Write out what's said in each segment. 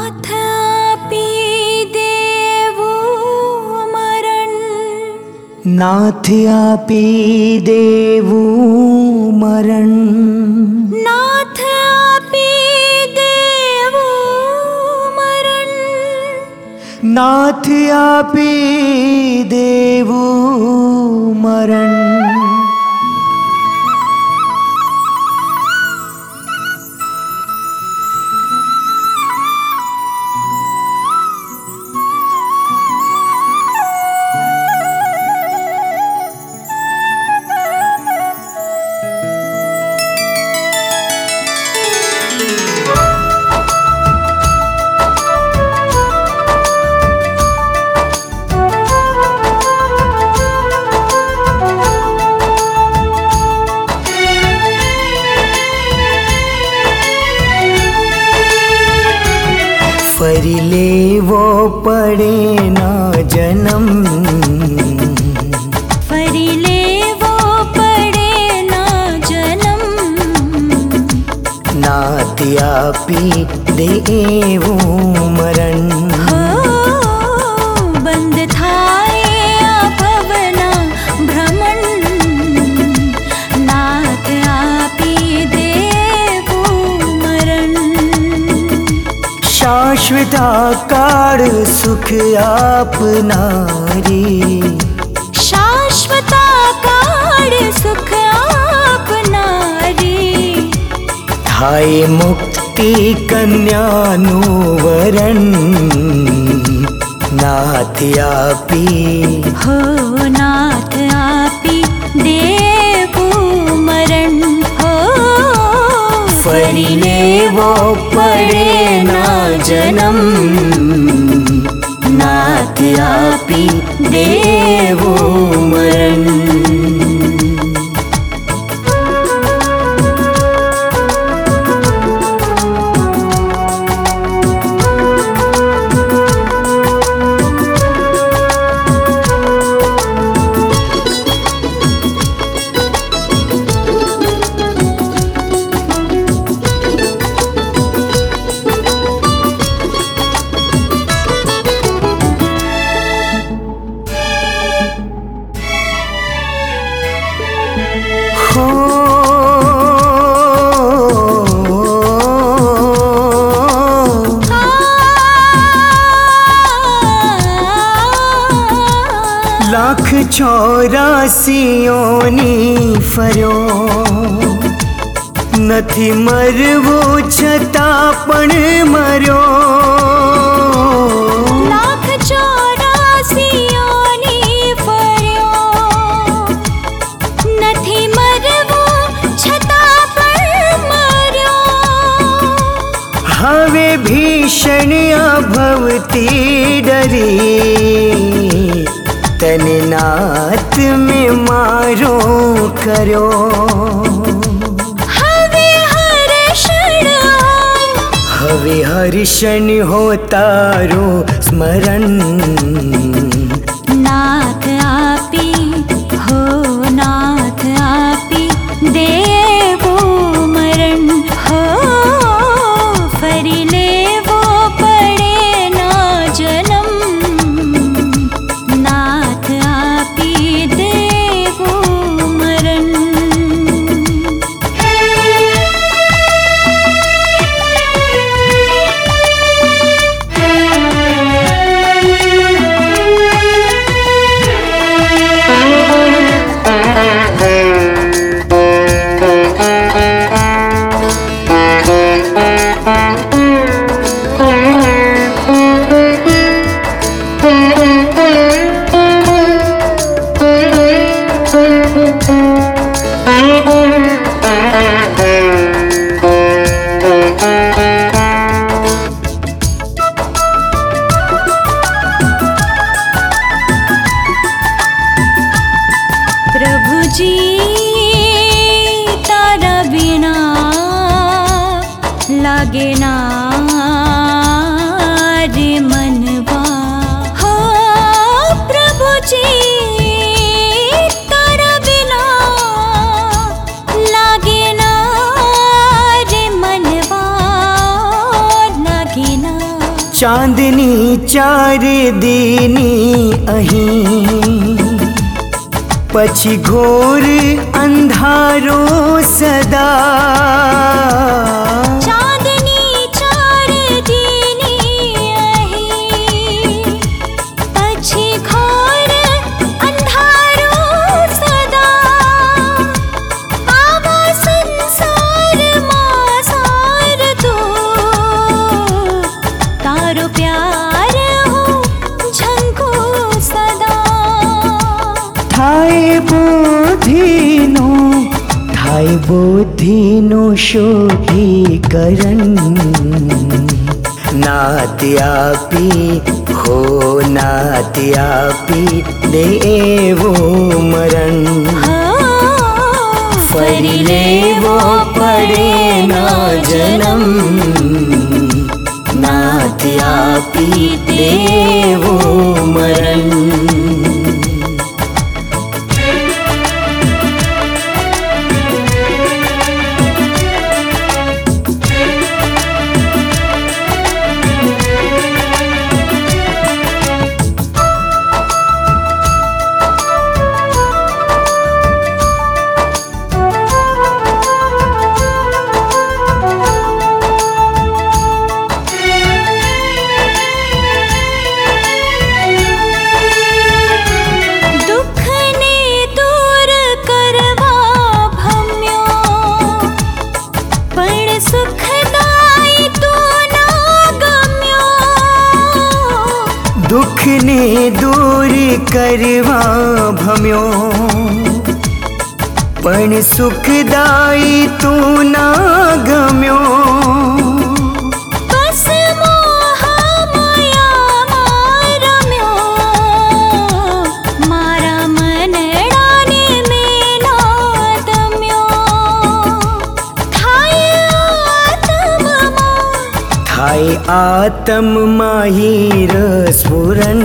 नाथ आपी देवो मरण, नाथ आपी देवो मरण, नाथ आपी देवो मरण, नाथ आपी देवो मरण। फरी लेवो पड़े ना जन्म, फरी लेवो पड़े ना जन्म, नाथ आपी देवो मरण। हो बंद थाए आ भवना भ्रमण, नाथ आपी देवो मरण। शाश्वत आकार सुख आपनारी, शाश्वत आकार सुख आपनारी, थाए मुक्ति कन्यानु वरण, नाथ आपी हो नाथ आपी देवो मरण। हो फरी लेवो पड़े ना जन्म, नाथ आपी देवो मरण। लाख 84 फर्यो, નથી મરવો છતાં પણ મર્યો। लाख 84 फर्यो, નથી મરવો છતાં પણ મર્યો। હવે ભીષણ અભવતી ડરી, तने नाथ में मारो करो। हवे हर्षण हो तारो स्मरण, नाथ आपी हो नाथ आपी देवो मरण। हो फरी लेवो पड़े ना जन्म, नाथ आपी देवो मरण। प्रभु जी तारा बिना लागे ना रे मनवा। हो प्रभु जी तारा बिना लागे ना रे मनवा, लागे ना। चांदनी चार दीनी अहीं पछी घोर अंधारो सदा। चांदनी चार दीनी अहीं पछी घोर अंधारो सदा। आवा संसार मां सार तो तारो प्यार हो झंको सदा। थाय बोधिनो शोभीकरण नात्यापि हो नात्यापि देवो मरण। फरी लेवो पड़े ना जन्म नात्यापि देवो मरण। दुख ने दूर करवा भम्यो पण सुखदाई तू ना गम्यो। बस मोह माया मारम्यो मारा मनडाने में ना दम्यो। थाय आत्म माही रसपुरन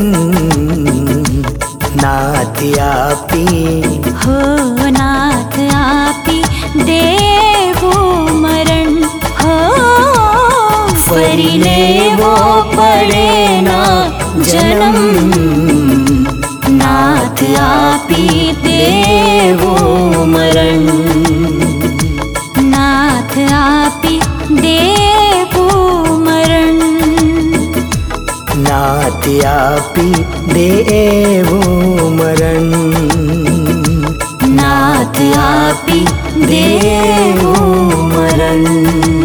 नात्यापि हो नात्यापि देवो मरण। हो फरी लेवो पड़े ना जन्म नात्यापि देवो मरण। नात्यापि देवो मरण। नात्यापि देवो मरण। नात्यापि देवो मरण।